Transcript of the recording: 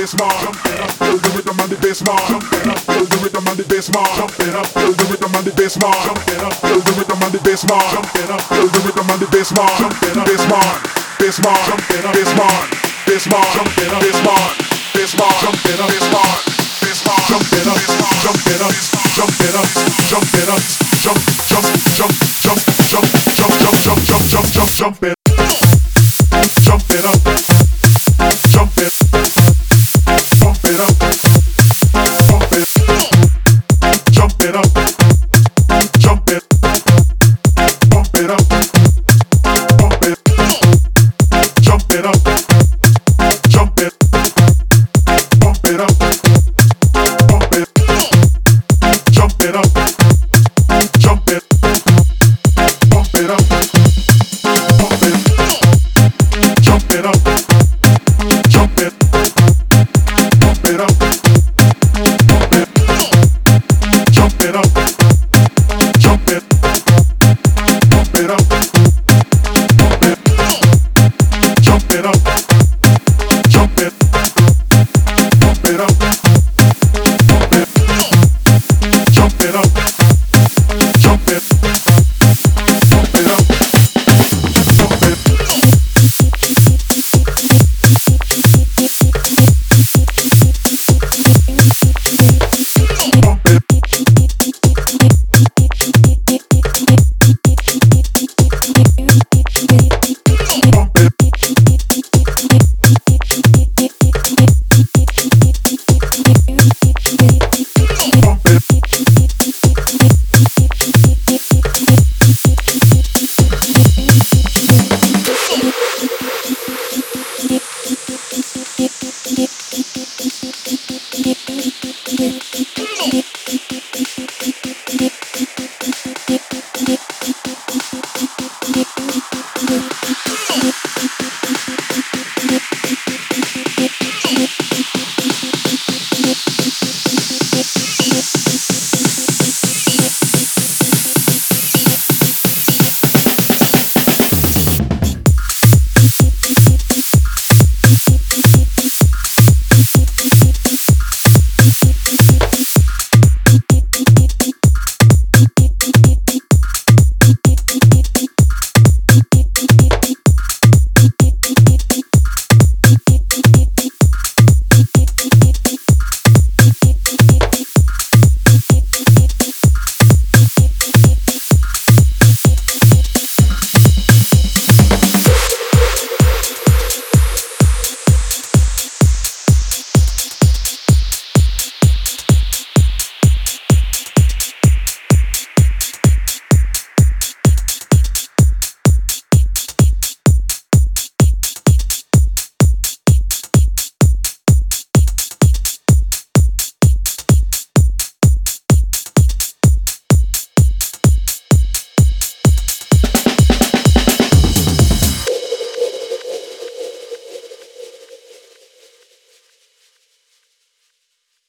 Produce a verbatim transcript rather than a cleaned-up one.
bass mark, jump it up, feel the rhythm on the bass mark, jump it up, feel the rhythm on the bass mark, jump it up, feel the rhythm on the bass mark, jump it up, feel the rhythm on the bass mark, jump it up, feel the rhythm on the bass mark, jump it up, bass mark, bass mark, jump it up, bass mark, bass mark, jump it up, bass mark, bass mark, jump it up, bass mark, bass mark, jump it up, jump it up, jump it up, jump it up, jump, jump, jump, jump, jump, jump, jump, jump, jump, jump, jump, jump it.